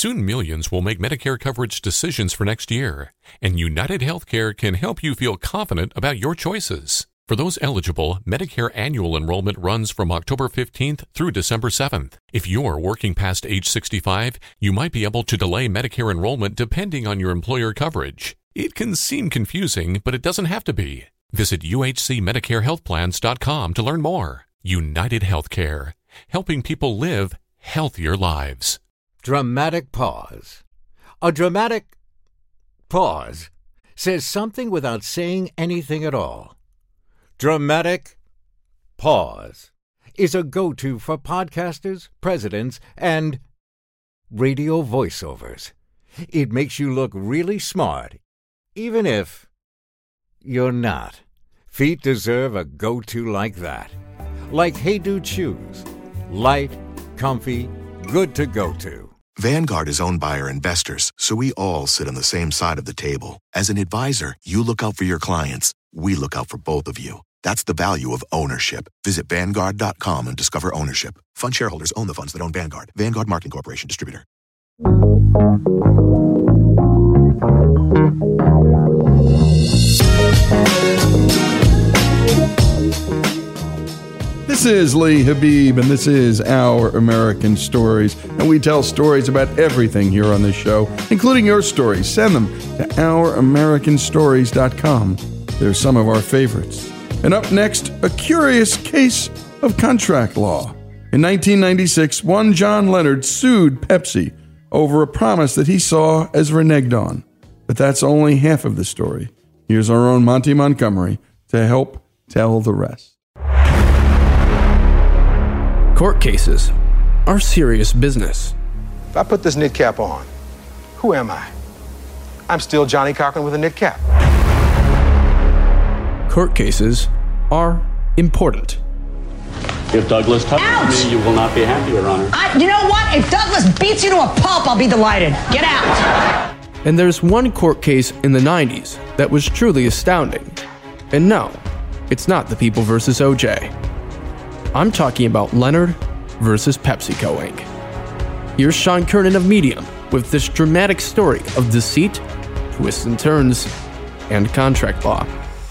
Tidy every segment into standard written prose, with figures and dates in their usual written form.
Soon millions will make Medicare coverage decisions for next year, and United Healthcare can help you feel confident about your choices. For those eligible, Medicare annual enrollment runs from October 15th through December 7th. If you're working past age 65, you might be able to delay Medicare enrollment depending on your employer coverage. It can seem confusing, but it doesn't have to be. Visit uhcmedicarehealthplans.com to learn more. United Healthcare, helping people live healthier lives. Dramatic pause. A dramatic pause says something without saying anything at all. Dramatic pause is a go-to for podcasters, presidents, and radio voiceovers. It makes you look really smart, even if you're not. Feet deserve a go-to like that. Like Hey Dude shoes. Light, comfy, good to go to. Vanguard is owned by our investors, so we all sit on the same side of the table. As an advisor, you look out for your clients. We look out for both of you. That's the value of ownership. Visit Vanguard.com and discover ownership. Fund shareholders own the funds that own Vanguard. Vanguard Marketing Corporation Distributor. This is Lee Habib, and this is Our American Stories. And we tell stories about everything here on this show, including your stories. Send them to ouramericanstories.com. They're some of our favorites. And up next, a curious case of contract law. In 1996, one John Leonard sued Pepsi over a promise that he saw as reneged on. But that's only half of the story. Here's our own Monty Montgomery to help tell the rest. Court cases are serious business. If I put this knit cap on, who am I? I'm still Johnny Cochran with a knit cap. Court cases are important. If Douglas touches me, you will not be happy, Your Honor. You know what? If Douglas beats you to a pulp, I'll be delighted. Get out. And there's one court case in the 90s that was truly astounding. And no, it's not the People versus OJ. I'm talking about Leonard versus PepsiCo Inc. Here's Sean Kernan of Medium with this dramatic story of deceit, twists and turns, and contract law.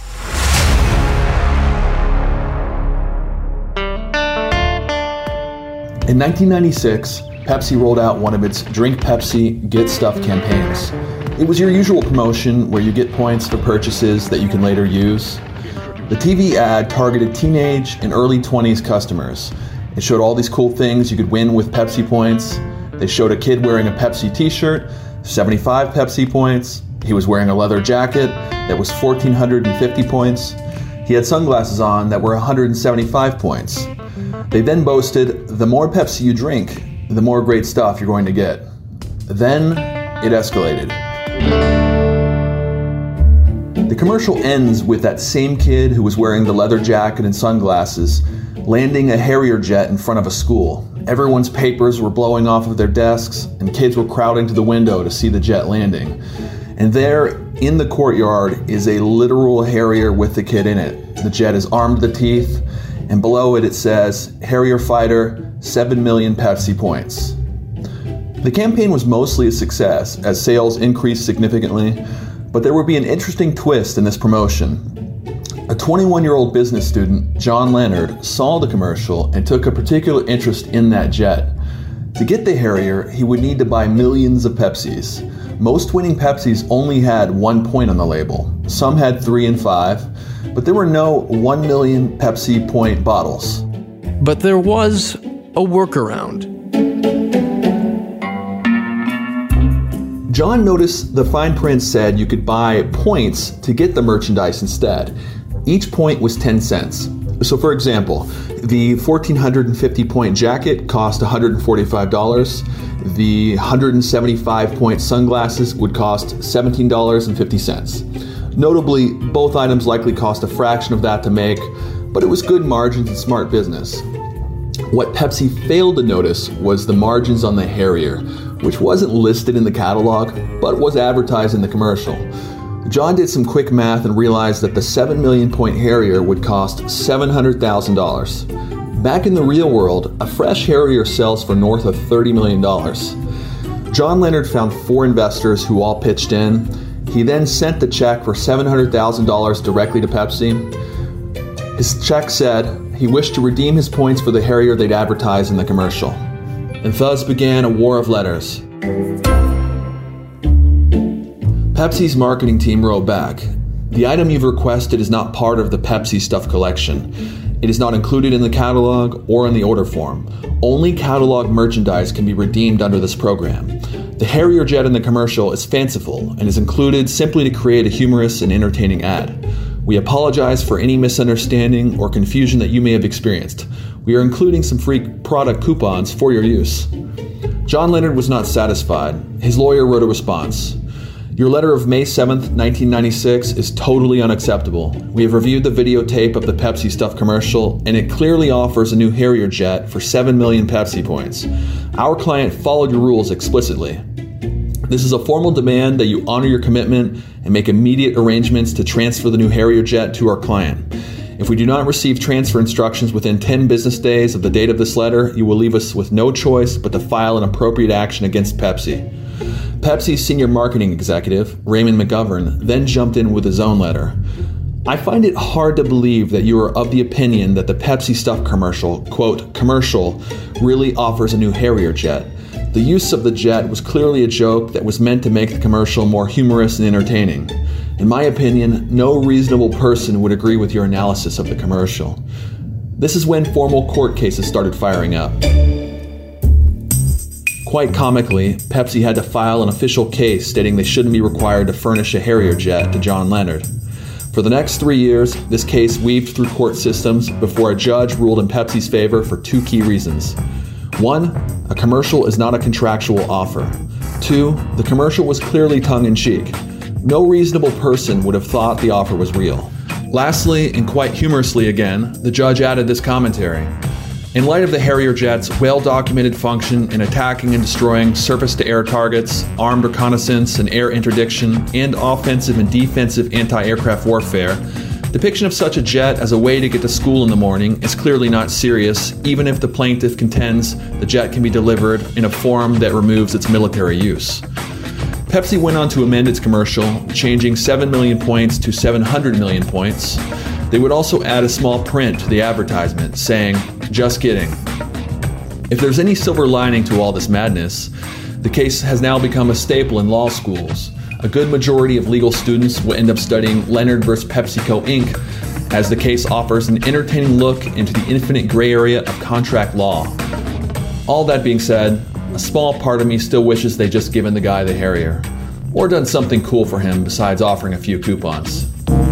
In 1996, Pepsi rolled out one of its Drink Pepsi, Get Stuff campaigns. It was your usual promotion where you get points for purchases that you can later use. The TV ad targeted teenage and early 20s customers. It showed all these cool things you could win with Pepsi points. They showed a kid wearing a Pepsi t-shirt, 75 Pepsi points. He was wearing a leather jacket that was 1,450 points. He had sunglasses on that were 175 points. They then boasted, the more Pepsi you drink, the more great stuff you're going to get. Then it escalated. The commercial ends with that same kid who was wearing the leather jacket and sunglasses landing a Harrier jet in front of a school. Everyone's papers were blowing off of their desks, and kids were crowding to the window to see the jet landing. And there, in the courtyard, is a literal Harrier with the kid in it. The jet is armed to the teeth, and below it says, Harrier Fighter, 7 million Pepsi points. The campaign was mostly a success, as sales increased significantly, but there would be an interesting twist in this promotion. A 21-year-old business student, John Leonard, saw the commercial and took a particular interest in that jet. To get the Harrier, he would need to buy millions of Pepsis. Most winning Pepsis only had 1 point on the label. Some had 3 and 5, but there were no 1 million Pepsi point bottles. But there was a workaround. John noticed the fine print said you could buy points to get the merchandise instead. Each point was 10 cents. So for example, the 1,450 point jacket cost $145. The 175 point sunglasses would cost $17.50. Notably, both items likely cost a fraction of that to make, but it was good margins and smart business. What Pepsi failed to notice was the margins on the Harrier, which wasn't listed in the catalog, but was advertised in the commercial. John did some quick math and realized that the 7 million point Harrier would cost $700,000. Back in the real world, a fresh Harrier sells for north of $30 million. John Leonard found 4 investors who all pitched in. He then sent the check for $700,000 directly to Pepsi. His check said he wished to redeem his points for the Harrier they'd advertised in the commercial. And thus began a war of letters. Pepsi's marketing team wrote back, "The item you've requested is not part of the Pepsi Stuff collection. It is not included in the catalog or in the order form. Only catalog merchandise can be redeemed under this program. The Harrier jet in the commercial is fanciful and is included simply to create a humorous and entertaining ad. We apologize for any misunderstanding or confusion that you may have experienced. We are including some free product coupons for your use." John Leonard was not satisfied. His lawyer wrote a response. "Your letter of May 7th, 1996 is totally unacceptable. We have reviewed the videotape of the Pepsi Stuff commercial, and it clearly offers a new Harrier jet for 7 million Pepsi points. Our client followed your rules explicitly. This is a formal demand that you honor your commitment and make immediate arrangements to transfer the new Harrier jet to our client. If we do not receive transfer instructions within 10 business days of the date of this letter, you will leave us with no choice but to file an appropriate action against Pepsi." Pepsi's senior marketing executive, Raymond McGovern, then jumped in with his own letter. "I find it hard to believe that you are of the opinion that the Pepsi Stuff commercial, quote, commercial, really offers a new Harrier jet. The use of the jet was clearly a joke that was meant to make the commercial more humorous and entertaining. In my opinion, no reasonable person would agree with your analysis of the commercial." This is when formal court cases started firing up. Quite comically, Pepsi had to file an official case stating they shouldn't be required to furnish a Harrier jet to John Leonard. For the next 3 years, this case weaved through court systems before a judge ruled in Pepsi's favor for 2 key reasons. 1, a commercial is not a contractual offer. 2, the commercial was clearly tongue-in-cheek. No reasonable person would have thought the offer was real. Lastly, and quite humorously again, the judge added this commentary. "In light of the Harrier jet's well-documented function in attacking and destroying surface-to-air targets, armed reconnaissance and air interdiction, and offensive and defensive anti-aircraft warfare, depiction of such a jet as a way to get to school in the morning is clearly not serious, even if the plaintiff contends the jet can be delivered in a form that removes its military use." Pepsi went on to amend its commercial, changing 7 million points to 700 million points. They would also add a small print to the advertisement saying, "Just kidding." If there's any silver lining to all this madness, the case has now become a staple in law schools. A good majority of legal students will end up studying Leonard vs. PepsiCo Inc., as the case offers an entertaining look into the infinite gray area of contract law. All that being said, a small part of me still wishes they'd just given the guy the Harrier, or done something cool for him besides offering a few coupons.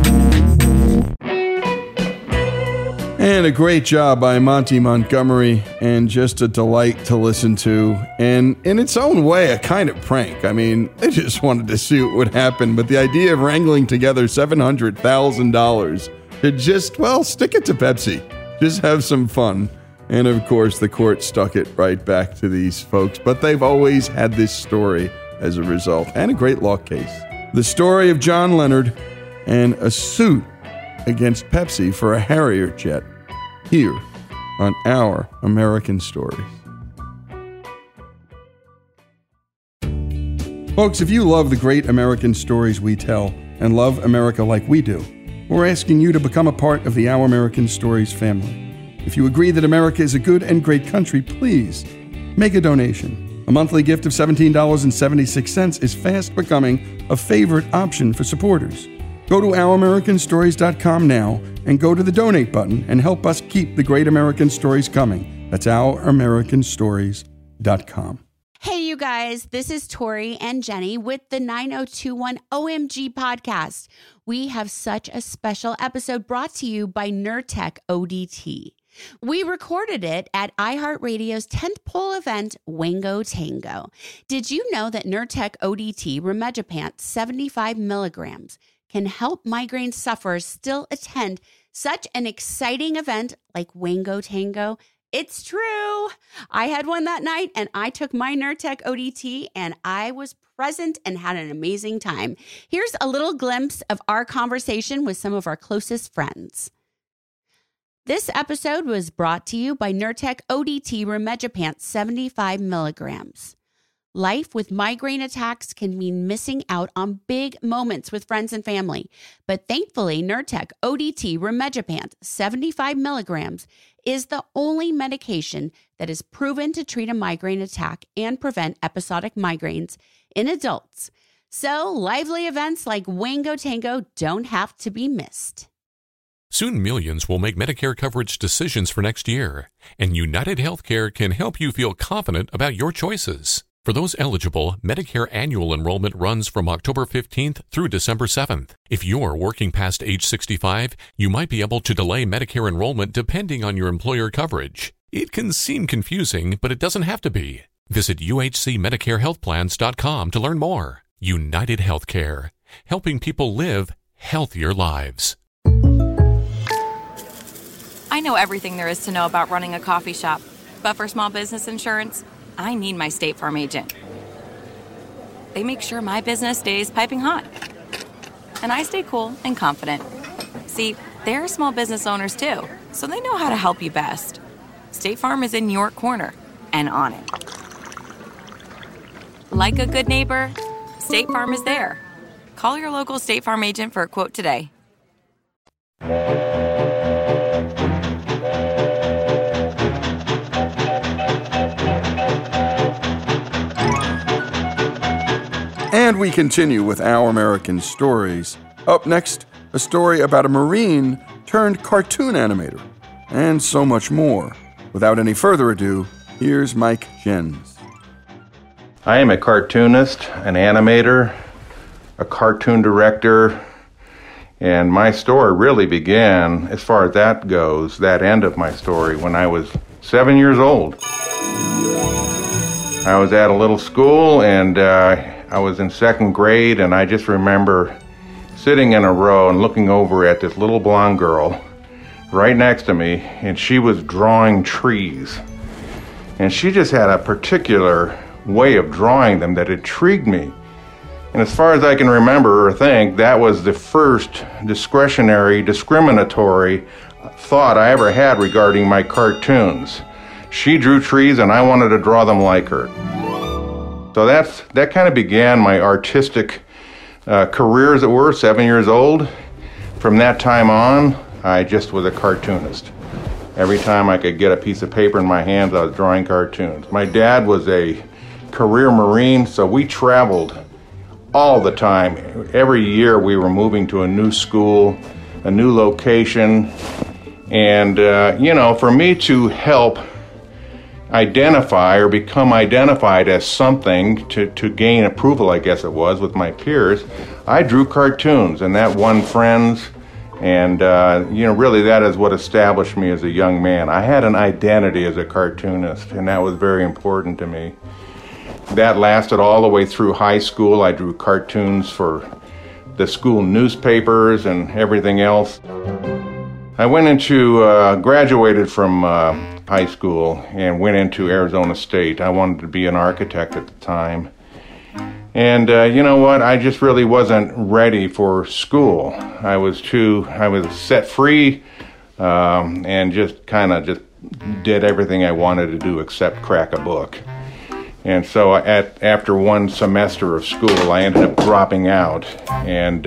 And a great job by Monty Montgomery, and just a delight to listen to, and in its own way, a kind of prank. I mean, they just wanted to see what would happen, but the idea of wrangling together $700,000 to just, well, stick it to Pepsi. Just have some fun. And of course, the court stuck it right back to these folks, but they've always had this story as a result, and a great law case. The story of John Leonard and a suit against Pepsi for a Harrier jet, here on Our American Stories. Folks, if you love the great American stories we tell and love America like we do, we're asking you to become a part of the Our American Stories family. If you agree that America is a good and great country, please make a donation. A monthly gift of $17.76 is fast becoming a favorite option for supporters. Go to OurAmericanStories.com now and go to the donate button and help us keep the great American stories coming. That's OurAmericanStories.com. Hey, you guys, this is Tori and Jenny with the 9021 OMG podcast. We have such a special episode brought to you by Nurtec ODT. We recorded it at iHeartRadio's 10th pole event, Wango Tango. Did you know that Nurtec ODT Rimegepant 75 milligrams can help migraine sufferers still attend such an exciting event like Wango Tango? It's true. I had one that night and I took my Nurtec ODT and I was present and had an amazing time. Here's a little glimpse of our conversation with some of our closest friends. This episode was brought to you by Nurtec ODT Rimegepant 75 milligrams. Life with migraine attacks can mean missing out on big moments with friends and family. But thankfully, Nurtec ODT Rimegepant 75 milligrams is the only medication that is proven to treat a migraine attack and prevent episodic migraines in adults. So lively events like Wango Tango don't have to be missed. Soon millions will make Medicare coverage decisions for next year, and United Healthcare can help you feel confident about your choices. For those eligible, Medicare annual enrollment runs from October 15th through December 7th. If you're working past age 65, you might be able to delay Medicare enrollment depending on your employer coverage. It can seem confusing, but it doesn't have to be. Visit uhcmedicarehealthplans.com to learn more. United Healthcare, helping people live healthier lives. I know everything there is to know about running a coffee shop, but for small business insurance, I need my State Farm agent. They make sure my business stays piping hot, and I stay cool and confident. See, they're small business owners too, so they know how to help you best. State Farm is in your corner and on it. Like a good neighbor, State Farm is there. Call your local State Farm agent for a quote today. And we continue with Our American Stories. Up next, a story about a Marine turned cartoon animator, and so much more. Without any further ado, here's Mike Jens. I am a cartoonist, an animator, a cartoon director, and my story really began, as far as that goes, that end of my story, when I was 7 years old. I was at a little school, and I was in second grade, and I just remember sitting in a row and looking over at this little blonde girl right next to me, and she was drawing trees. And she just had a particular way of drawing them that intrigued me. And as far as I can remember or think, that was the first discriminatory thought I ever had regarding my cartoons. She drew trees, and I wanted to draw them like her. So that kind of began my artistic career, as it were, 7 years old. From that time on, I just was a cartoonist. Every time I could get a piece of paper in my hands, I was drawing cartoons. My dad was a career Marine, so we traveled all the time. Every year we were moving to a new school, a new location, and for me to help identify or become identified as something to gain approval, I guess it was, with my peers, I drew cartoons, and that won friends, and really that is what established me as a young man. I had an identity as a cartoonist, and that was very important to me. That lasted all the way through high school. I drew cartoons for the school newspapers and everything else. I graduated from high school and went into Arizona State. I wanted to be an architect at the time. And you know what? I just really wasn't ready for school. I was set free and just did everything I wanted to do except crack a book. And so after one semester of school, I ended up dropping out, and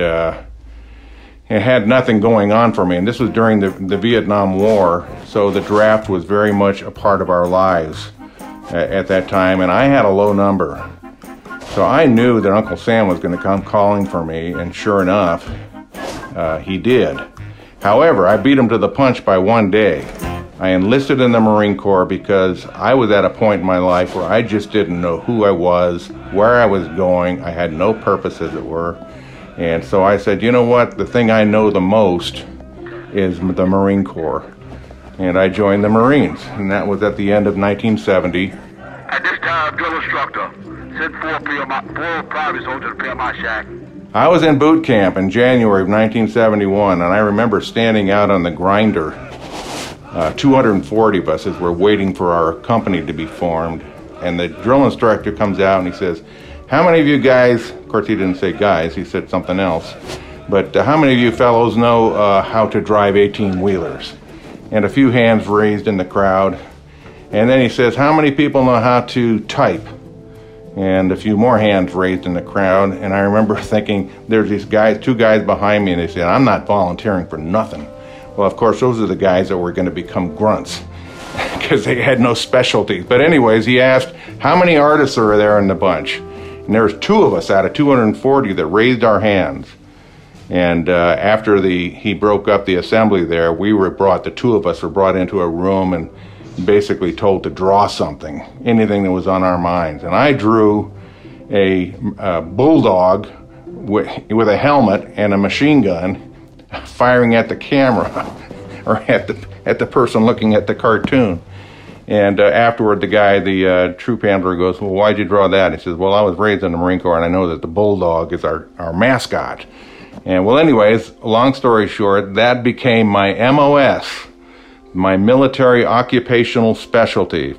it had nothing going on for me. And this was during the Vietnam War, so the draft was very much a part of our lives at that time, and I had a low number. So I knew that Uncle Sam was going to come calling for me, and sure enough, he did. However, I beat him to the punch by one day. I enlisted in the Marine Corps because I was at a point in my life where I just didn't know who I was, where I was going. I had no purpose, as it were. And so I said, you know what, the thing I know the most is the Marine Corps. And I joined the Marines, and that was at the end of 1970. At this time, drill instructor, send four private soldiers to PMI shack. I was in boot camp in January of 1971, and I remember standing out on the grinder. 240 of us as we're waiting for our company to be formed. And the drill instructor comes out and he says, how many of you guys, of course he didn't say guys, he said something else, but how many of you fellows know how to drive 18-wheelers? And a few hands raised in the crowd. And then he says, how many people know how to type? and a few more hands raised in the crowd. And I remember thinking, there's these guys, 2 guys behind me, and they said, I'm not volunteering for nothing. Well, of course, those are the guys that were going to become grunts because they had no specialty. But anyways, he asked, how many artists are there in the bunch? And there was 2 of us out of 240 that raised our hands. And after he broke up the assembly there, the 2 of us were brought into a room and basically told to draw something, anything that was on our minds. And I drew a bulldog with a helmet and a machine gun firing at the camera or at the person looking at the cartoon. And afterward, the troop handler goes, well, why'd you draw that? He says, well, I was raised in the Marine Corps and I know that the bulldog is our mascot. And well, anyways, long story short, that became my MOS, my military occupational specialty,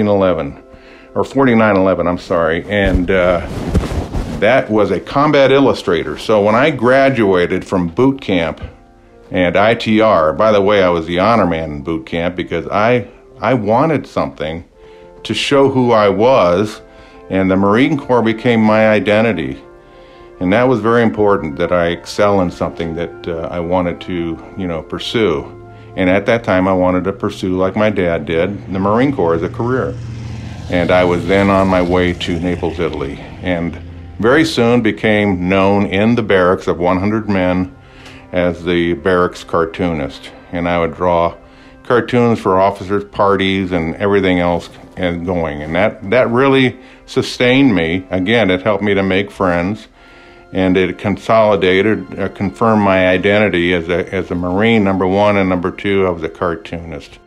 4911, I'm sorry. And that was a combat illustrator. So when I graduated from boot camp and ITR, by the way, I was the honor man in boot camp because I wanted something to show who I was, and the Marine Corps became my identity. And that was very important, that I excel in something that I wanted to, pursue. And at that time, I wanted to pursue, like my dad did, the Marine Corps as a career. And I was then on my way to Naples, Italy, and very soon became known in the barracks of 100 men as the barracks cartoonist. And I would draw cartoons for officers' parties and everything else going. And that really sustained me. Again, it helped me to make friends. And it consolidated, confirmed my identity as a Marine, number 1, and number 2, I was a cartoonist.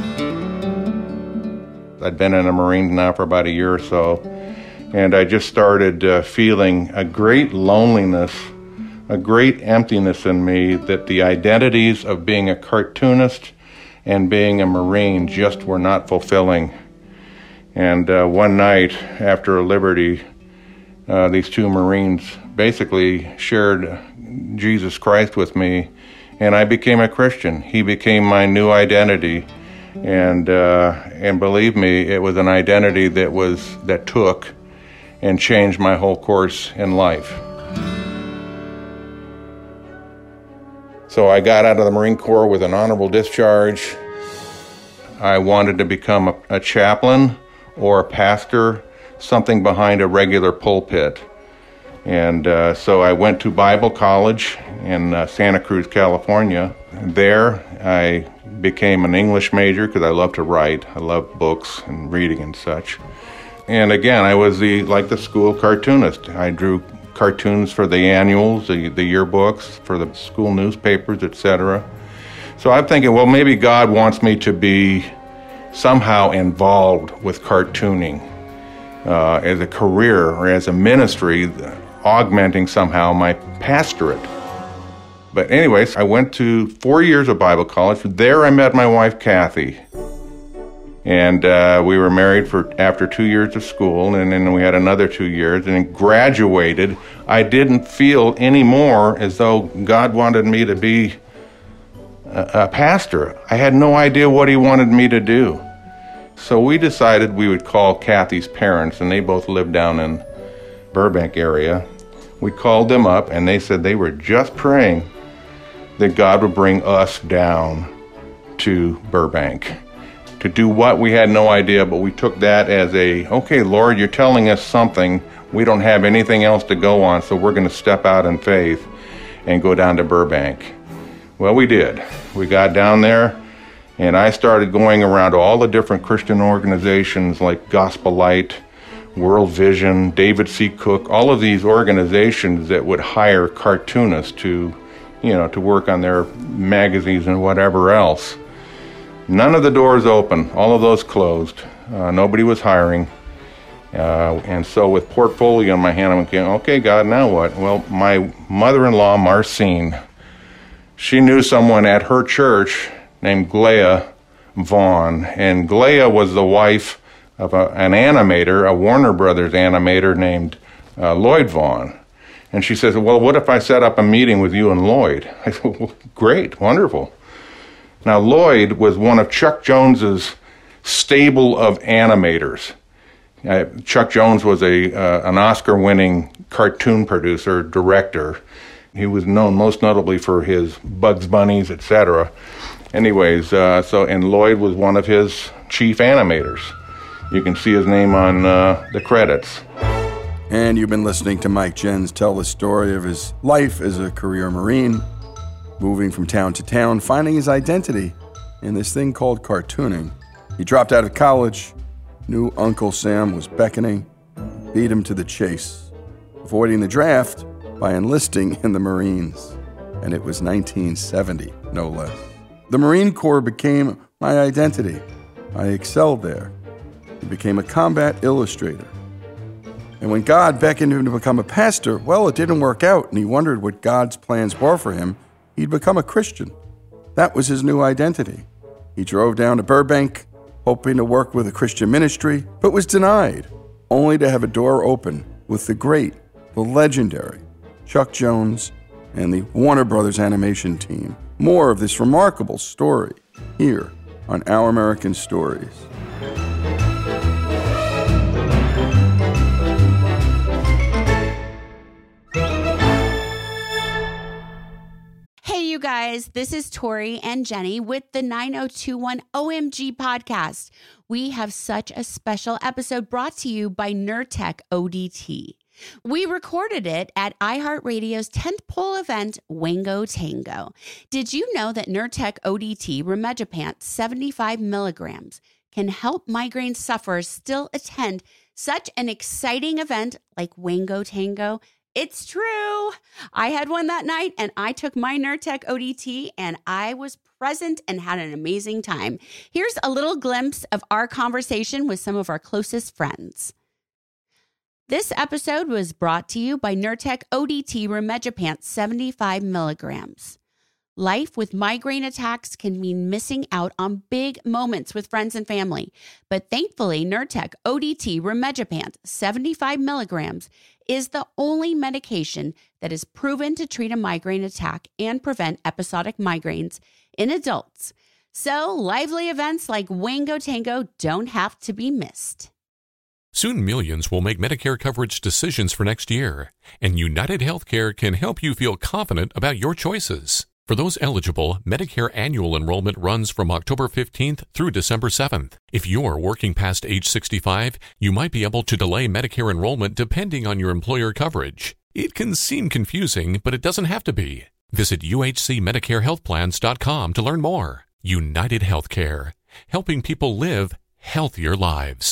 I'd been in a Marine now for about a year or so, and I just started feeling a great loneliness, a great emptiness in me, that the identities of being a cartoonist and being a Marine just were not fulfilling. And one night after Liberty, these 2 Marines basically shared Jesus Christ with me, and I became a Christian. He became my new identity, and believe me, it was an identity that took and changed my whole course in life. So I got out of the Marine Corps with an honorable discharge. I wanted to become a chaplain or a pastor, something behind a regular pulpit. And so I went to Bible College in Santa Cruz, California. There I became an English major because I love to write. I love books and reading and such. And again, I was like the school cartoonist. I drew cartoons for the annuals, the yearbooks, for the school newspapers, etc. So I'm thinking, well, maybe God wants me to be somehow involved with cartooning as a career or as a ministry, augmenting somehow my pastorate. But anyways, I went to 4 years of Bible college. There I met my wife, Kathy. And we were married after 2 years of school, and then we had another 2 years, and graduated. I didn't feel anymore as though God wanted me to be a pastor. I had no idea what he wanted me to do. So we decided we would call Kathy's parents, and they both lived down in Burbank area. We called them up, and they said they were just praying that God would bring us down to Burbank to do what, we had no idea, but we took that as okay, Lord, you're telling us something. We don't have anything else to go on, so we're going to step out in faith and go down to Burbank. Well, we did. We got down there, and I started going around to all the different Christian organizations like Gospel Light, World Vision, David C. Cook, all of these organizations that would hire cartoonists to work on their magazines and whatever else. None of the doors open. All of those closed. Nobody was hiring. And so with portfolio in my hand, I'm thinking, okay, God, now what? Well, my mother-in-law, Marcine, she knew someone at her church named Glea Vaughn. And Glea was the wife of an animator, a Warner Brothers animator named Lloyd Vaughn. And she says, well, what if I set up a meeting with you and Lloyd? I said, well, great, wonderful. Now, Lloyd was one of Chuck Jones's stable of animators. Chuck Jones was an Oscar-winning cartoon producer, director. He was known most notably for his Bugs Bunnies, etc. Anyways, and Lloyd was one of his chief animators. You can see his name on the credits. And you've been listening to Mike Jens tell the story of his life as a career Marine, moving from town to town, finding his identity in this thing called cartooning. He dropped out of college, knew Uncle Sam was beckoning, beat him to the chase, avoiding the draft by enlisting in the Marines. And it was 1970, no less. The Marine Corps became my identity. I excelled there. He became a combat illustrator. And when God beckoned him to become a pastor, well, it didn't work out, and he wondered what God's plans were for him. He'd become a Christian. That was his new identity. He drove down to Burbank, hoping to work with a Christian ministry, but was denied, only to have a door open with the great, the legendary Chuck Jones and the Warner Brothers animation team. More of this remarkable story here on Our American Stories. Hey, you guys, this is Tori and Jenny with the 9021 OMG podcast. We have such a special episode brought to you by Nurtec ODT. We recorded it at iHeartRadio's 10th pole event, Wango Tango. Did you know that Nurtec ODT Rimegepant 75 milligrams can help migraine sufferers still attend such an exciting event like Wango Tango? It's true. I had one that night and I took my Nurtec ODT and I was present and had an amazing time. Here's a little glimpse of our conversation with some of our closest friends. This episode was brought to you by Nurtec ODT Rimegepant 75 milligrams. Life with migraine attacks can mean missing out on big moments with friends and family. But thankfully, Nurtec ODT Rimegepant 75 milligrams is the only medication that is proven to treat a migraine attack and prevent episodic migraines in adults. So lively events like Wango Tango don't have to be missed. Soon millions will make Medicare coverage decisions for next year, and United Healthcare can help you feel confident about your choices. For those eligible, Medicare annual enrollment runs from October 15th through December 7th. If you're working past age 65, you might be able to delay Medicare enrollment depending on your employer coverage. It can seem confusing, but it doesn't have to be. Visit uhcmedicarehealthplans.com to learn more. United Healthcare, helping people live healthier lives.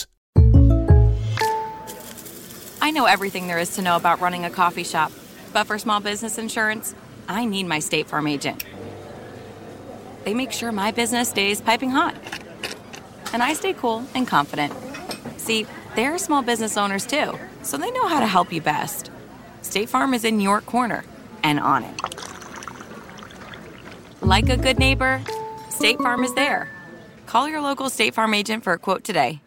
I know everything there is to know about running a coffee shop, but for small business insurance, I need my State Farm agent. They make sure my business stays piping hot. And I stay cool and confident. See, they're small business owners too, so they know how to help you best. State Farm is in your corner and on it. Like a good neighbor, State Farm is there. Call your local State Farm agent for a quote today.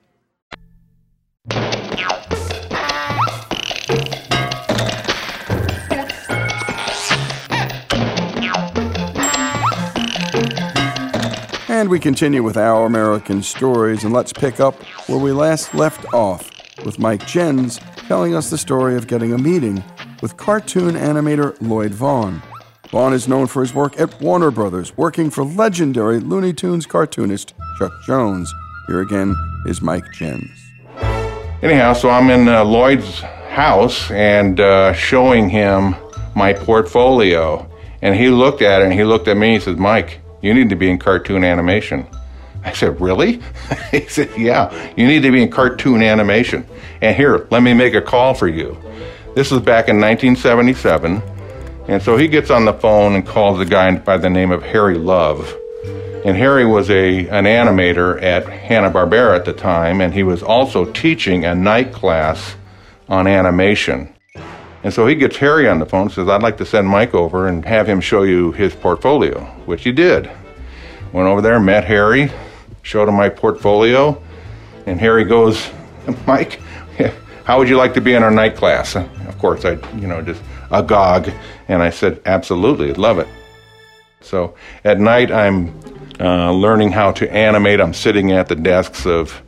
And we continue with Our American Stories, and let's pick up where we last left off with Mike Jens telling us the story of getting a meeting with cartoon animator Lloyd Vaughn. Vaughn is known for his work at Warner Brothers, working for legendary Looney Tunes cartoonist Chuck Jones. Here again is Mike Jens. Anyhow, so I'm in Lloyd's house and showing him my portfolio. And he looked at it and he looked at me and he says, "Mike, you need to be in cartoon animation." I said, "Really?" He said, "Yeah, you need to be in cartoon animation. And here, let me make a call for you." This was back in 1977. And so he gets on the phone and calls a guy by the name of Harry Love. And Harry was an animator at Hanna-Barbera at the time, and he was also teaching a night class on animation. And so he gets Harry on the phone and says, "I'd like to send Mike over and have him show you his portfolio," which he did. Went over there, met Harry, showed him my portfolio, and Harry goes, "Mike, how would you like to be in our night class?" Of course, I, just agog, and I said, "Absolutely, I'd love it." So at night, I'm learning how to animate. I'm sitting at the desks of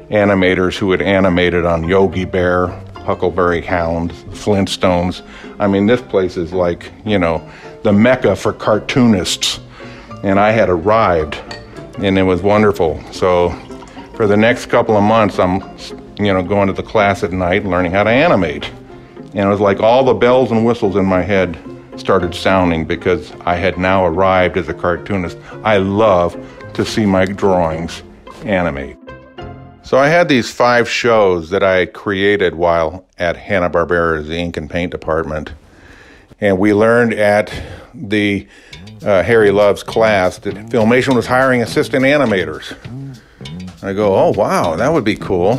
animators who had animated on Yogi Bear, Huckleberry Hound, Flintstones. I mean, this place is like, the mecca for cartoonists. And I had arrived, and it was wonderful. So for the next couple of months, I'm, going to the class at night, learning how to animate. And it was like all the bells and whistles in my head started sounding because I had now arrived as a cartoonist. I love to see my drawings animate. So I had these 5 shows that I created while at Hanna-Barbera's ink and paint department. And we learned at the Harry Love's class that Filmation was hiring assistant animators. I go, oh, wow, that would be cool.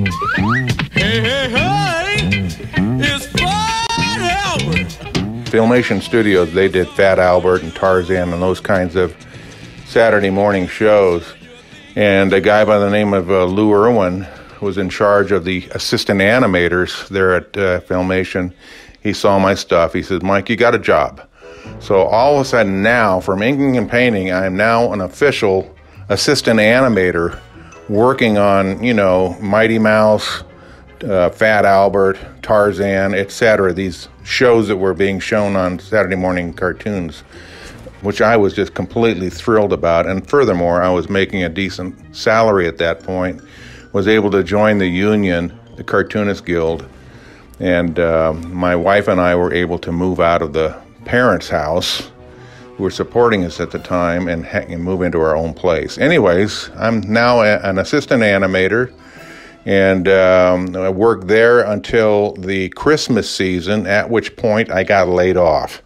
Hey, hey, hey, it's Fat Albert. Filmation Studios, they did Fat Albert and Tarzan and those kinds of Saturday morning shows. And a guy by the name of Lou Irwin was in charge of the assistant animators there at Filmation. He saw my stuff. He said, Mike, you got a job. So all of a sudden now, from inking and painting, I am now an official assistant animator working on, Mighty Mouse, Fat Albert, Tarzan, etc. These shows that were being shown on Saturday morning cartoons, which I was just completely thrilled about. And furthermore, I was making a decent salary at that point, was able to join the union, the Cartoonist Guild, and my wife and I were able to move out of the parents' house who were supporting us at the time and move into our own place. Anyways, I'm now an assistant animator, and I worked there until the Christmas season, at which point I got laid off.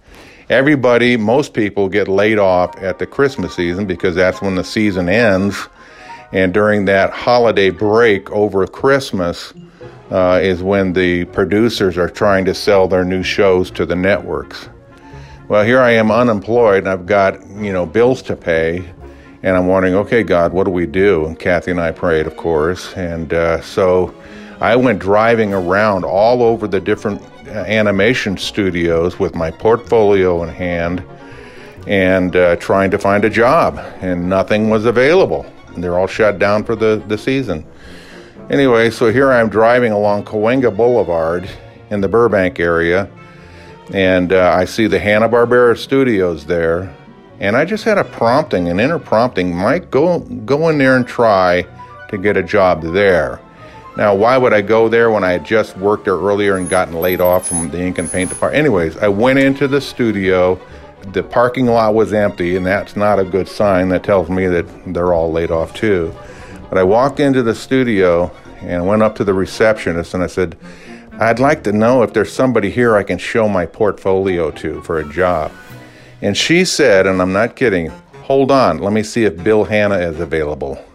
Most people get laid off at the Christmas season because that's when the season ends. And during that holiday break over Christmas is when the producers are trying to sell their new shows to the networks. Well, here I am unemployed, and I've got, bills to pay. And I'm wondering, okay, God, what do we do? And Kathy and I prayed, of course. And so I went driving around all over the different animation studios with my portfolio in hand and trying to find a job, and nothing was available. And they're all shut down for the season. Anyway, so here I am driving along Cahuenga Boulevard in the Burbank area, and I see the Hanna-Barbera studios there, and I just had an inner prompting, Mike, go in there and try to get a job there. Now, why would I go there when I had just worked there earlier and gotten laid off from the ink and paint department? Anyways, I went into the studio. The parking lot was empty, and that's not a good sign. That tells me that they're all laid off too. But I walked into the studio and went up to the receptionist and I said, I'd like to know if there's somebody here I can show my portfolio to for a job. And she said, and I'm not kidding, hold on, let me see if Bill Hanna is available.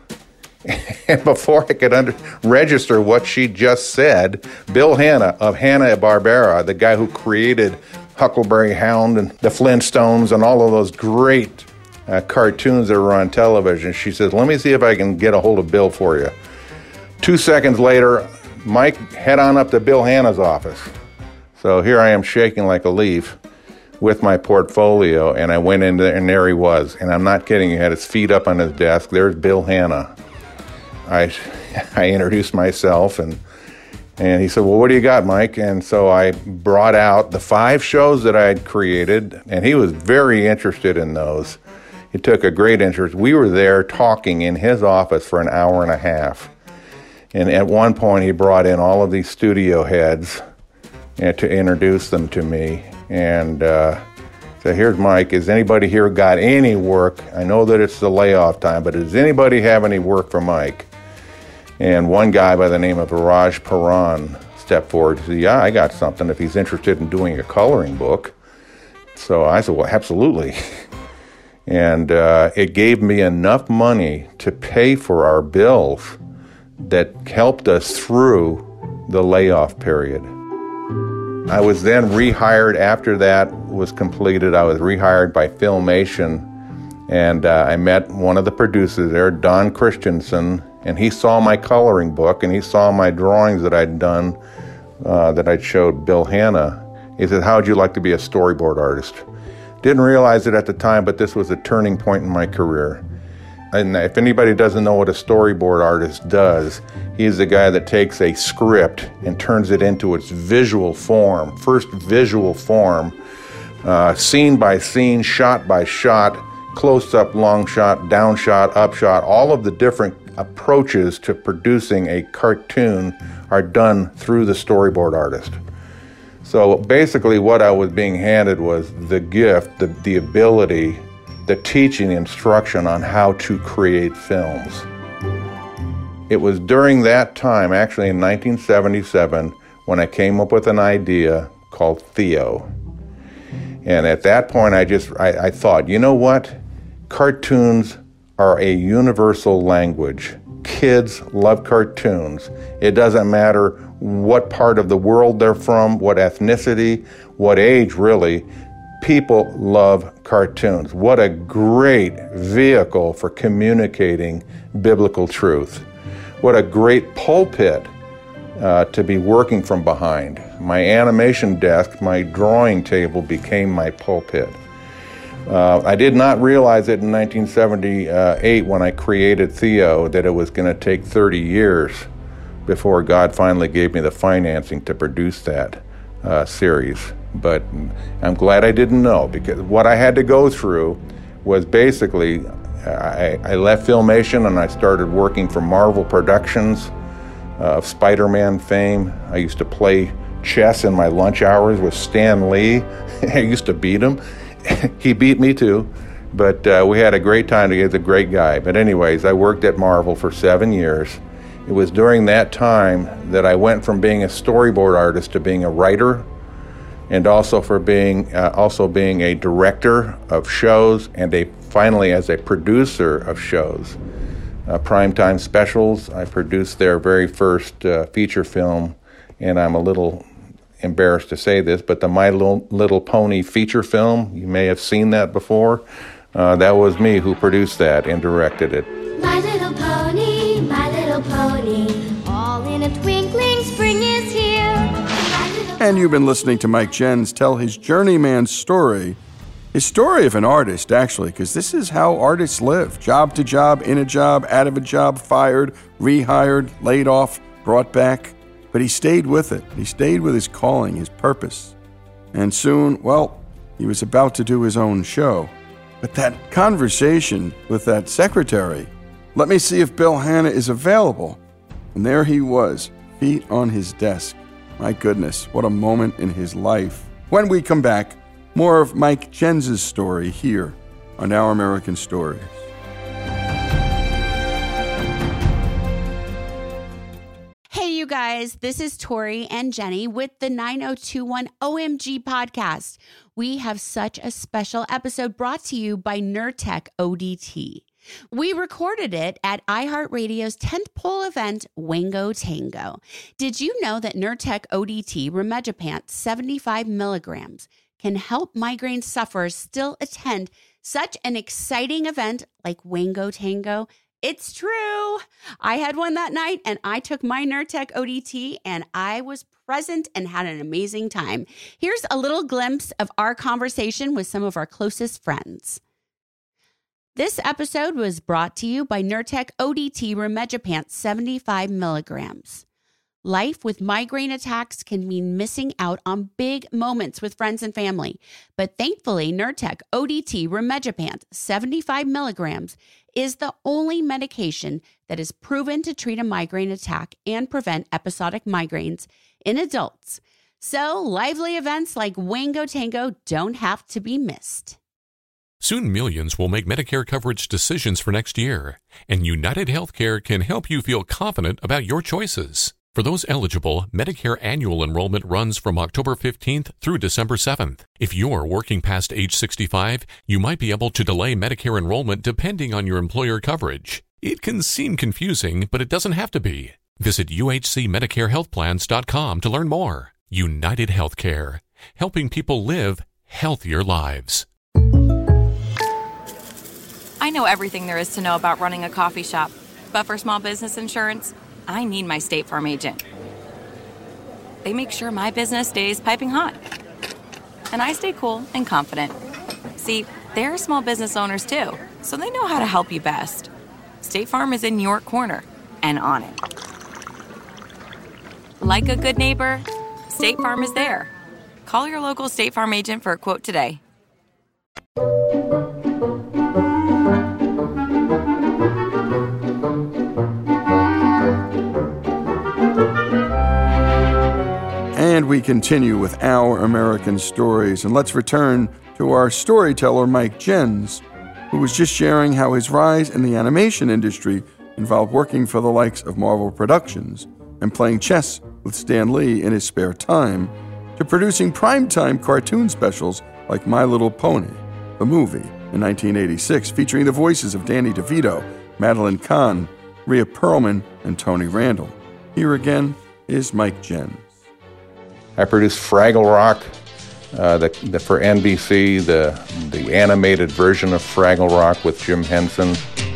And before I could register what she just said, Bill Hanna of Hanna-Barbera, the guy who created Huckleberry Hound and the Flintstones and all of those great cartoons that were on television, she says, let me see if I can get a hold of Bill for you. 2 seconds later, Mike, head on up to Bill Hanna's office. So here I am shaking like a leaf with my portfolio, and I went in there, and there he was. And I'm not kidding, he had his feet up on his desk. There's Bill Hanna. I introduced myself, and he said, well, what do you got, Mike? And so I brought out the 5 shows that I had created, and he was very interested in those. He took a great interest. We were there talking in his office for an hour and a half. And at one point, he brought in all of these studio heads to introduce them to me. And so here's Mike. Has anybody here got any work? I know that it's the layoff time, but does anybody have any work for Mike? And one guy by the name of Raj Paran stepped forward and said, yeah, I got something if he's interested in doing a coloring book. So I said, well, absolutely. And it gave me enough money to pay for our bills that helped us through the layoff period. I was then rehired after that was completed. I was rehired by Filmation, and I met one of the producers there, Don Christensen, and he saw my coloring book, and he saw my drawings that I'd done, that I'd showed Bill Hanna. He said, how would you like to be a storyboard artist? Didn't realize it at the time, but this was a turning point in my career. And if anybody doesn't know what a storyboard artist does, he's the guy that takes a script and turns it into its visual form, first visual form, scene by scene, shot by shot, close up, long shot, down shot, up shot. All of the different approaches to producing a cartoon are done through the storyboard artist. So basically what I was being handed was the gift, the ability, the teaching instruction on how to create films. It was during that time, actually in 1977, when I came up with an idea called Theo. And at that point, I thought, you know what? Cartoons are a universal language. Kids love cartoons. It doesn't matter what part of the world they're from, what ethnicity, what age really. People love cartoons. What a great vehicle for communicating biblical truth. What a great pulpit to be working from behind. My animation desk, my drawing table became my pulpit. I did not realize it in 1978 when I created Theo that it was going to take 30 years before God finally gave me the financing to produce that series. But I'm glad I didn't know, because what I had to go through was basically, I left Filmation and I started working for Marvel Productions of Spider-Man fame. I used to play chess in my lunch hours with Stan Lee. I used to beat him. He beat me too, but we had a great time together. He's a great guy. But anyways, I worked at Marvel for 7 years. It was during that time that I went from being a storyboard artist to being a writer, and also for being a director of shows, and finally as a producer of shows. Primetime Specials, I produced their very first feature film, and I'm a little embarrassed to say this, but the My Little Pony feature film, you may have seen that before. That was me who produced that and directed it. My little pony, all in a twinkling, spring is here. And you've been listening to Mike Jens tell his journeyman story. His story of an artist, actually, because this is how artists live. Job to job, in a job, out of a job, fired, rehired, laid off, brought back. But he stayed with it. He stayed with his calling, his purpose. And soon, well, he was about to do his own show. But that conversation with that secretary, let me see if Bill Hanna is available. And there he was, feet on his desk. My goodness, what a moment in his life. When we come back, more of Mike Jens' story here on Our American Stories. Hey, you guys, this is Tori and Jenny with the 9021 OMG podcast. We have such a special episode brought to you by Nurtec ODT. We recorded it at iHeartRadio's 10th pole event, Wango Tango. Did you know that Nurtec ODT Rimegepant 75 milligrams can help migraine sufferers still attend such an exciting event like Wango Tango? It's true. I had one that night and I took my Nurtec ODT and I was present and had an amazing time. Here's a little glimpse of our conversation with some of our closest friends. This episode was brought to you by Nurtec ODT Rimegepant 75 milligrams. Life with migraine attacks can mean missing out on big moments with friends and family. But thankfully, Nurtec ODT Rimegepant 75 milligrams is the only medication that is proven to treat a migraine attack and prevent episodic migraines in adults. So lively events like Wango Tango don't have to be missed. Soon millions will make Medicare coverage decisions for next year, and United Healthcare can help you feel confident about your choices. For those eligible, Medicare annual enrollment runs from October 15th through December 7th. If you're working past age 65, you might be able to delay Medicare enrollment depending on your employer coverage. It can seem confusing, but it doesn't have to be. Visit uhcmedicarehealthplans.com to learn more. United Healthcare, helping people live healthier lives. I know everything there is to know about running a coffee shop, but for small business insurance, I need my State Farm agent. They make sure my business stays piping hot. And I stay cool and confident. See, they're small business owners too, so they know how to help you best. State Farm is in your corner and on it. Like a good neighbor, State Farm is there. Call your local State Farm agent for a quote today. And we continue with Our American Stories, and let's return to our storyteller, Mike Jens, who was just sharing how his rise in the animation industry involved working for the likes of Marvel Productions and playing chess with Stan Lee in his spare time, to producing primetime cartoon specials like My Little Pony, the movie, in 1986, featuring the voices of Danny DeVito, Madeline Kahn, Rhea Perlman, and Tony Randall. Here again is Mike Jens. I produced Fraggle Rock for NBC, the animated version of Fraggle Rock with Jim Henson.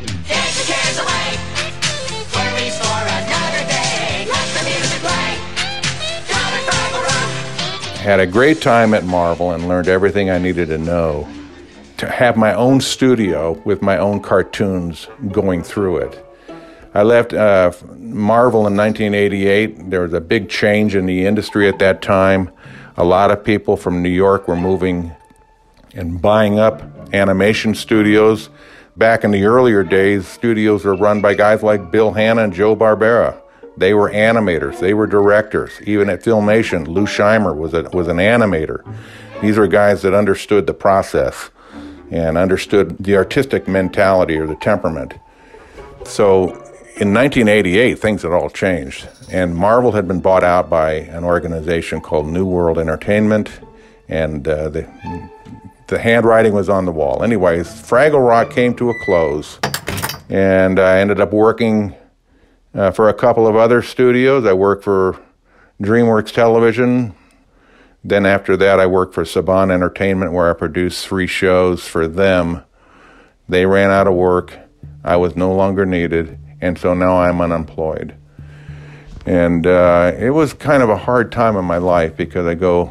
Had a great time at Marvel and learned everything I needed to know to have my own studio with my own cartoons going through it. I left Marvel in 1988. There was a big change in the industry at that time. A lot of people from New York were moving and buying up animation studios. Back in the earlier days, studios were run by guys like Bill Hanna and Joe Barbera. They were animators. They were directors. Even at Filmation, Lou Scheimer was an animator. These are guys that understood the process and understood the artistic mentality or the temperament. So in 1988, things had all changed. And Marvel had been bought out by an organization called New World Entertainment, and the handwriting was on the wall. Anyways, Fraggle Rock came to a close, and I ended up working for a couple of other studios. I worked for DreamWorks Television. Then after that, I worked for Saban Entertainment, where I produced 3 shows for them. They ran out of work. I was no longer needed, and so now I'm unemployed. And it was kind of a hard time in my life because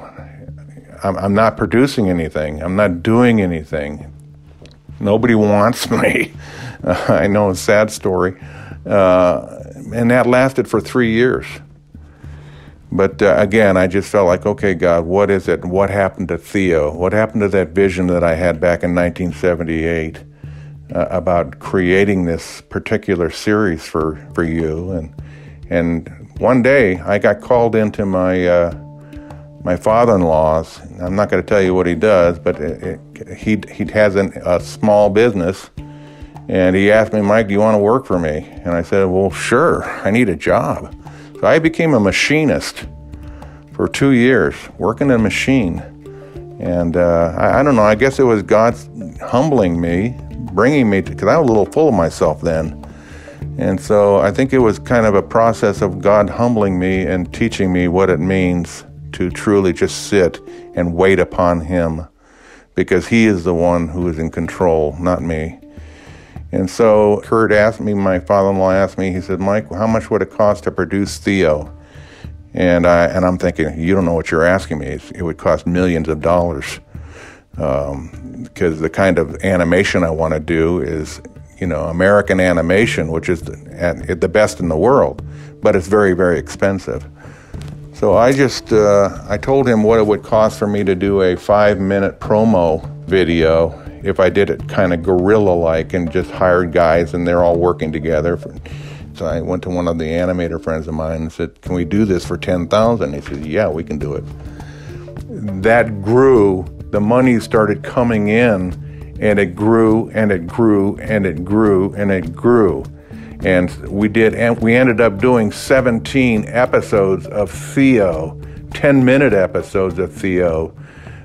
I'm not producing anything. I'm not doing anything. Nobody wants me. I know, a sad story. And that lasted for 3 years. But again, I just felt like, okay, God, what is it? What happened to Theo? What happened to that vision that I had back in 1978 about creating this particular series for you? And one day, I got called into my father-in-law's. I'm not going to tell you what he does, but he has a small business. And he asked me, Mike, do you want to work for me? And I said, well, sure, I need a job. So I became a machinist for 2 years, working in a machine. And I don't know, I guess it was God humbling me, bringing me to, because I was a little full of myself then. And so I think it was kind of a process of God humbling me and teaching me what it means to truly just sit and wait upon Him, because He is the one who is in control, not me. And so Kurt asked me, my father-in-law asked me, he said, Mike, how much would it cost to produce Theo? And I'm thinking, you don't know what you're asking me. It would cost millions of dollars, because the kind of animation I want to do is, American animation, which is the best in the world, but it's very, very expensive. So I told him what it would cost for me to do a 5-minute promo video if I did it kind of guerrilla-like and just hired guys and they're all working together. So I went to one of the animator friends of mine and said, can we do this for $10,000? He said, yeah, we can do it. That grew. The money started coming in, and it grew, and it grew, and it grew, and it grew. And we ended up doing 17 episodes of Theo, 10-minute episodes of Theo,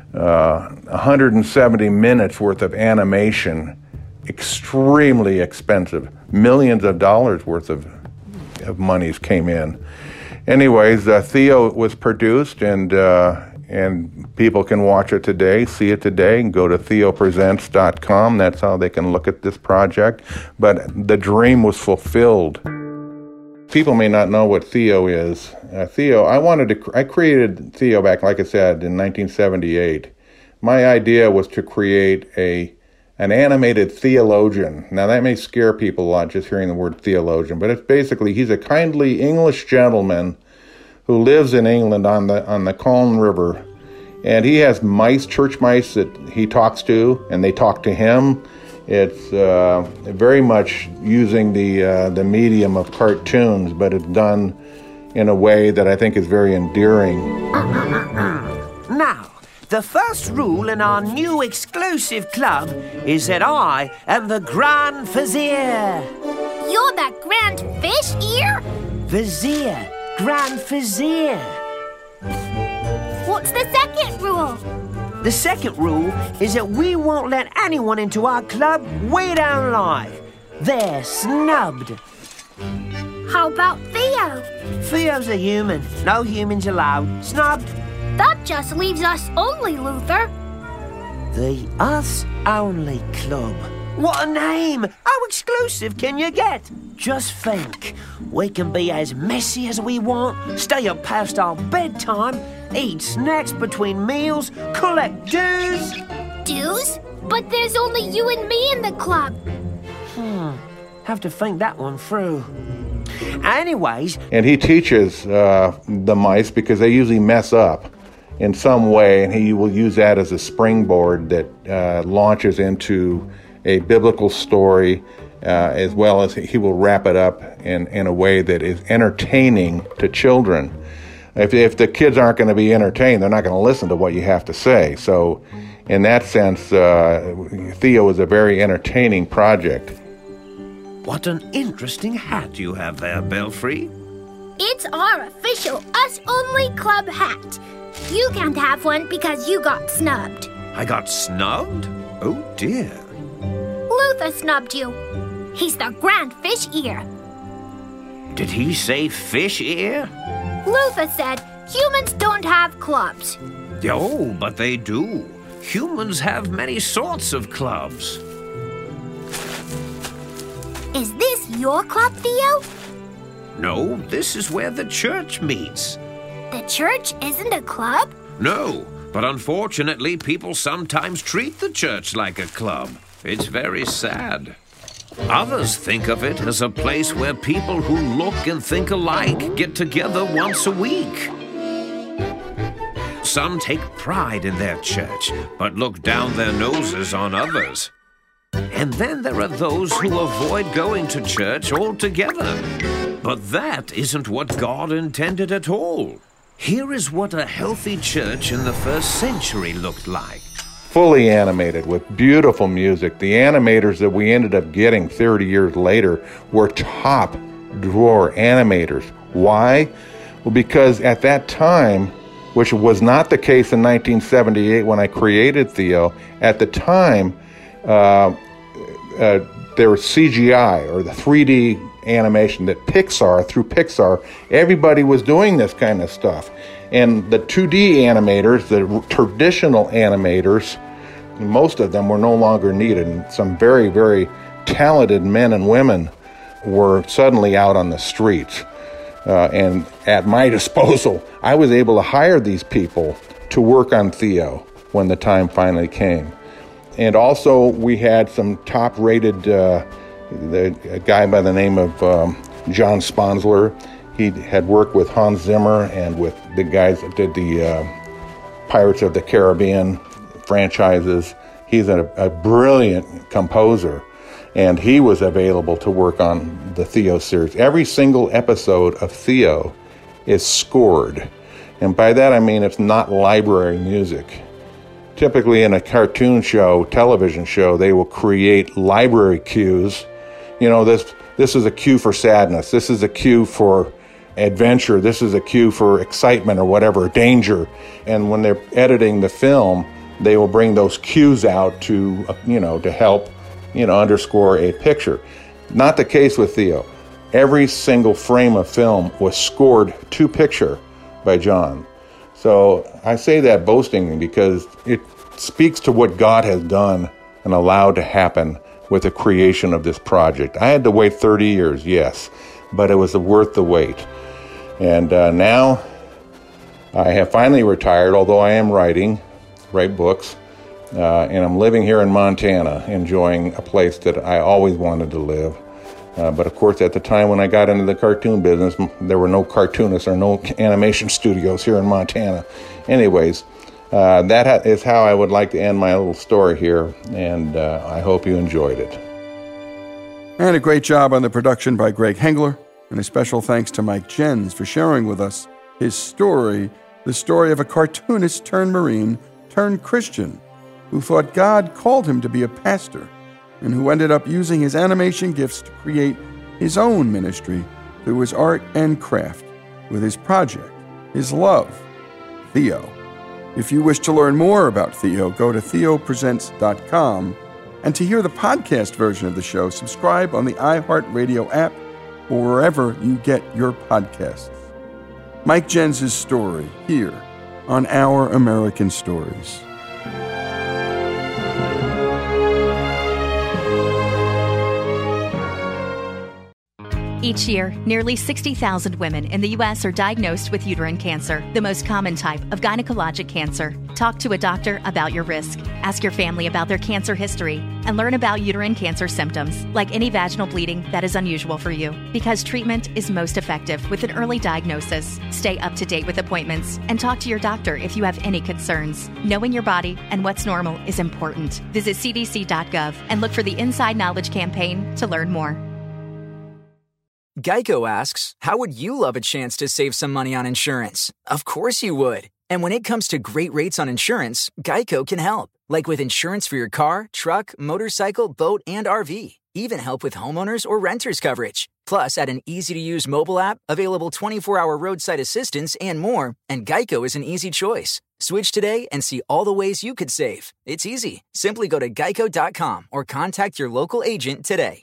170 minutes worth of animation, extremely expensive. Millions of dollars worth of monies came in. Anyways, Theo was produced, and people can watch it today, see it today, and go to theopresents.com. That's how they can look at this project. But the dream was fulfilled. People may not know what Theo is. I created Theo back, like I said, in 1978. My idea was to create a an animated theologian. Now, that may scare people a lot just hearing the word theologian, but it's basically he's a kindly English gentleman who lives in England on the Colne River, and he has mice, church mice that he talks to, and they talk to him. It's very much using the medium of cartoons, but it's done in a way that I think is very endearing. Now, the first rule in our new exclusive club is that I am the Grand Vizier. You're the Grand Fish Ear? Vizier. Grand Vizier. What's the second rule? The second rule is that we won't let anyone into our club way down alive. They're snubbed. How about Theo? Theo's a human. No humans allowed. Snubbed. That just leaves us only, Luther. The Us Only Club. What a name! How exclusive can you get? Just think. We can be as messy as we want, stay up past our bedtime, eat snacks between meals, collect dues. Dues? But there's only you and me in the club. Have to think that one through. Anyways. And he teaches the mice because they usually mess up in some way, and he will use that as a springboard that launches into a biblical story, as well as he will wrap it up in a way that is entertaining to children. If the kids aren't going to be entertained, they're not going to listen to what you have to say. So in that sense, Theo is a very entertaining project. What an interesting hat you have there, Belfry. It's our official Us Only Club hat. You can't have one because you got snubbed. I got snubbed? Oh, dear. Luther snubbed you. He's the Grand Fish Ear. Did he say fish ear? Luther said humans don't have clubs. Oh, but they do. Humans have many sorts of clubs. Is this your club, Theo? No, this is where the church meets. The church isn't a club? No, but unfortunately, people sometimes treat the church like a club. It's very sad. Others think of it as a place where people who look and think alike get together once a week. Some take pride in their church, but look down their noses on others. And then there are those who avoid going to church altogether. But that isn't what God intended at all. Here is what a healthy church in the first century looked like. Fully animated with beautiful music. The animators that we ended up getting 30 years later were top drawer animators. Why? Well, because at that time, which was not the case in 1978 when I created Theo, at the time, there was CGI, or the 3D animation that through Pixar, everybody was doing this kind of stuff. And the 2D animators, the traditional animators, most of them were no longer needed. And some very, very talented men and women were suddenly out on the streets. And at my disposal, I was able to hire these people to work on Theo when the time finally came. And also, we had some top-rated, a guy by the name of John Sponsler. He had worked with Hans Zimmer and with the guys that did the Pirates of the Caribbean franchises. He's a brilliant composer, and he was available to work on the Theo series. Every single episode of Theo is scored, and by that I mean it's not library music. Typically in a cartoon show, television show, they will create library cues. You know, this is a cue for sadness. This is a cue for adventure. This is a cue for excitement or whatever, danger. And when they're editing the film, they will bring those cues out to, to help, underscore a picture. Not the case with Theo. Every single frame of film was scored to picture by John. So I say that boastingly because it speaks to what God has done and allowed to happen with the creation of this project. I had to wait 30 years, yes, but it was worth the wait. And now I have finally retired, although I am write books. and I'm living here in Montana, enjoying a place that I always wanted to live. But of course, at the time when I got into the cartoon business, there were no cartoonists or no animation studios here in Montana. Anyways, that is how I would like to end my little story here, and I hope you enjoyed it. And a great job on the production by Greg Hengler, and a special thanks to Mike Jens for sharing with us his story, the story of a cartoonist turned Marine turned Christian who thought God called him to be a pastor, and who ended up using his animation gifts to create his own ministry through his art and craft with his project, his love, Theo. If you wish to learn more about Theo, go to theopresents.com, and to hear the podcast version of the show, subscribe on the iHeartRadio app or wherever you get your podcasts. Mike Jens' story here on Our American Stories. Each year, nearly 60,000 women in the U.S. are diagnosed with uterine cancer, the most common type of gynecologic cancer. Talk to a doctor about your risk. Ask your family about their cancer history and learn about uterine cancer symptoms, like any vaginal bleeding that is unusual for you. Because treatment is most effective with an early diagnosis. Stay up to date with appointments and talk to your doctor if you have any concerns. Knowing your body and what's normal is important. Visit cdc.gov and look for the Inside Knowledge campaign to learn more. Geico asks, how would you love a chance to save some money on insurance? Of course you would. And when it comes to great rates on insurance, Geico can help. Like with insurance for your car, truck, motorcycle, boat, and RV. Even help with homeowners or renters coverage. Plus, add an easy-to-use mobile app, available 24-hour roadside assistance, and more, and Geico is an easy choice. Switch today and see all the ways you could save. It's easy. Simply go to geico.com or contact your local agent today.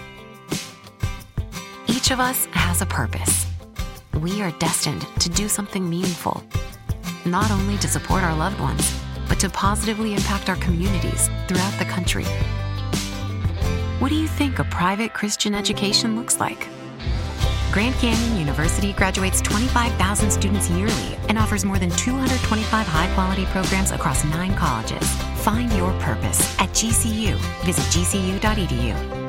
Each of us has a purpose. We are destined to do something meaningful, not only to support our loved ones, but to positively impact our communities throughout the country. What do you think a private Christian education looks like? Grand Canyon University graduates 25,000 students yearly and offers more than 225 high-quality programs across 9 colleges. Find your purpose at GCU. Visit gcu.edu.